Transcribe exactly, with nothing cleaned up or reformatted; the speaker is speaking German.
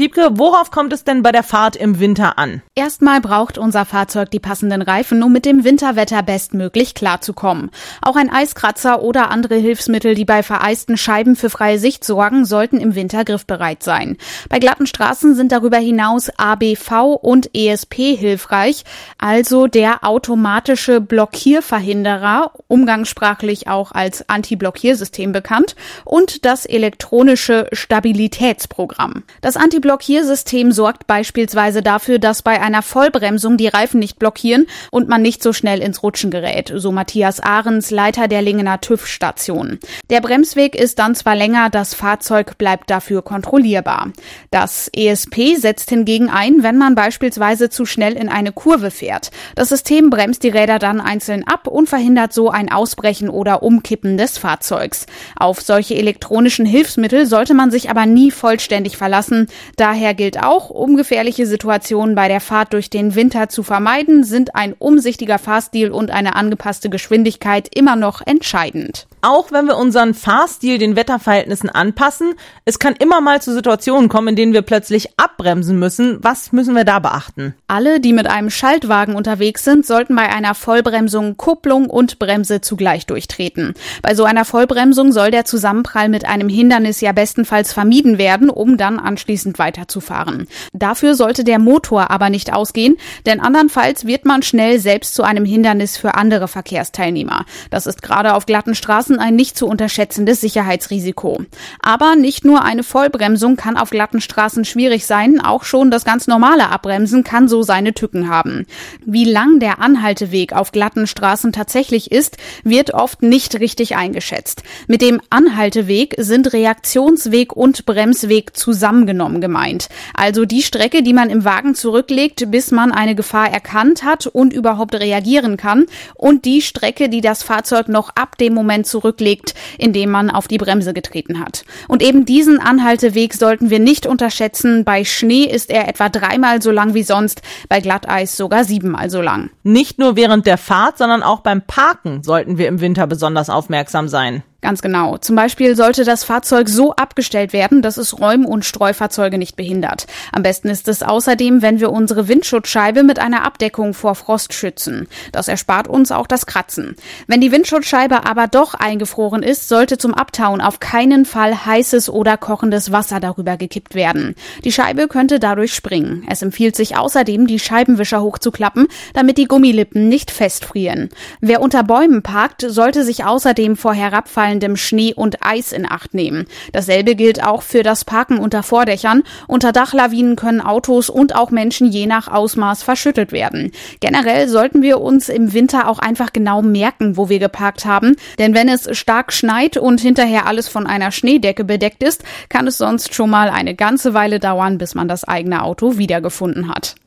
Wiebke, worauf kommt es denn bei der Fahrt im Winter an? Erstmal braucht unser Fahrzeug die passenden Reifen, um mit dem Winterwetter bestmöglich klarzukommen. Auch ein Eiskratzer oder andere Hilfsmittel, die bei vereisten Scheiben für freie Sicht sorgen, sollten im Winter griffbereit sein. Bei glatten Straßen sind darüber hinaus A B V und E S P hilfreich, also der automatische Blockierverhinderer, umgangssprachlich auch als Anti-Blockiersystem bekannt, und das elektronische Stabilitätsprogramm. Das Anti-Blockiersystem sorgt beispielsweise dafür, dass bei einer Vollbremsung die Reifen nicht blockieren und man nicht so schnell ins Rutschen gerät, so Matthias Ahrens, Leiter der Lingener TÜV-Station. Der Bremsweg ist dann zwar länger, das Fahrzeug bleibt dafür kontrollierbar. Das E S P setzt hingegen ein, wenn man beispielsweise zu schnell in eine Kurve fährt. Das System bremst die Räder dann einzeln ab und verhindert so ein Ausbrechen oder Umkippen des Fahrzeugs. Auf solche elektronischen Hilfsmittel sollte man sich aber nie vollständig verlassen. Daher gilt auch, um gefährliche Situationen bei der Fahrt durch den Winter zu vermeiden, sind ein umsichtiger Fahrstil und eine angepasste Geschwindigkeit immer noch entscheidend. Auch wenn wir unseren Fahrstil den Wetterverhältnissen anpassen, es kann immer mal zu Situationen kommen, in denen wir plötzlich abbremsen müssen. Was müssen wir da beachten? Alle, die mit einem Schaltwagen unterwegs sind, sollten bei einer Vollbremsung Kupplung und Bremse zugleich durchtreten. Bei so einer Vollbremsung soll der Zusammenprall mit einem Hindernis ja bestenfalls vermieden werden, um dann anschließend weiterzufahren. Dafür sollte der Motor aber nicht ausgehen, denn andernfalls wird man schnell selbst zu einem Hindernis für andere Verkehrsteilnehmer. Das ist gerade auf glatten Straßen ein nicht zu unterschätzendes Sicherheitsrisiko. Aber nicht nur eine Vollbremsung kann auf glatten Straßen schwierig sein, auch schon das ganz normale Abbremsen kann so seine Tücken haben. Wie lang der Anhalteweg auf glatten Straßen tatsächlich ist, wird oft nicht richtig eingeschätzt. Mit dem Anhalteweg sind Reaktionsweg und Bremsweg zusammengenommen gemeint. Also die Strecke, die man im Wagen zurücklegt, bis man eine Gefahr erkannt hat und überhaupt reagieren kann, und die Strecke, die das Fahrzeug noch ab dem Moment zurücklegt, indem man auf die Bremse getreten hat. Und eben diesen Anhalteweg sollten wir nicht unterschätzen. Bei Schnee ist er etwa dreimal so lang wie sonst, bei Glatteis sogar siebenmal so lang. Nicht nur während der Fahrt, sondern auch beim Parken sollten wir im Winter besonders aufmerksam sein. Ganz genau. Zum Beispiel sollte das Fahrzeug so abgestellt werden, dass es Räum- und Streufahrzeuge nicht behindert. Am besten ist es außerdem, wenn wir unsere Windschutzscheibe mit einer Abdeckung vor Frost schützen. Das erspart uns auch das Kratzen. Wenn die Windschutzscheibe aber doch eingefroren ist, sollte zum Abtauen auf keinen Fall heißes oder kochendes Wasser darüber gekippt werden. Die Scheibe könnte dadurch springen. Es empfiehlt sich außerdem, die Scheibenwischer hochzuklappen, damit die Gummilippen nicht festfrieren. Wer unter Bäumen parkt, sollte sich außerdem vor herabfallendem Schnee und Eis in Acht nehmen. Dasselbe gilt auch für das Parken unter Vordächern. Unter Dachlawinen können Autos und auch Menschen je nach Ausmaß verschüttet werden. Generell sollten wir uns im Winter auch einfach genau merken, wo wir geparkt haben. Denn wenn es stark schneit und hinterher alles von einer Schneedecke bedeckt ist, kann es sonst schon mal eine ganze Weile dauern, bis man das eigene Auto wiedergefunden hat.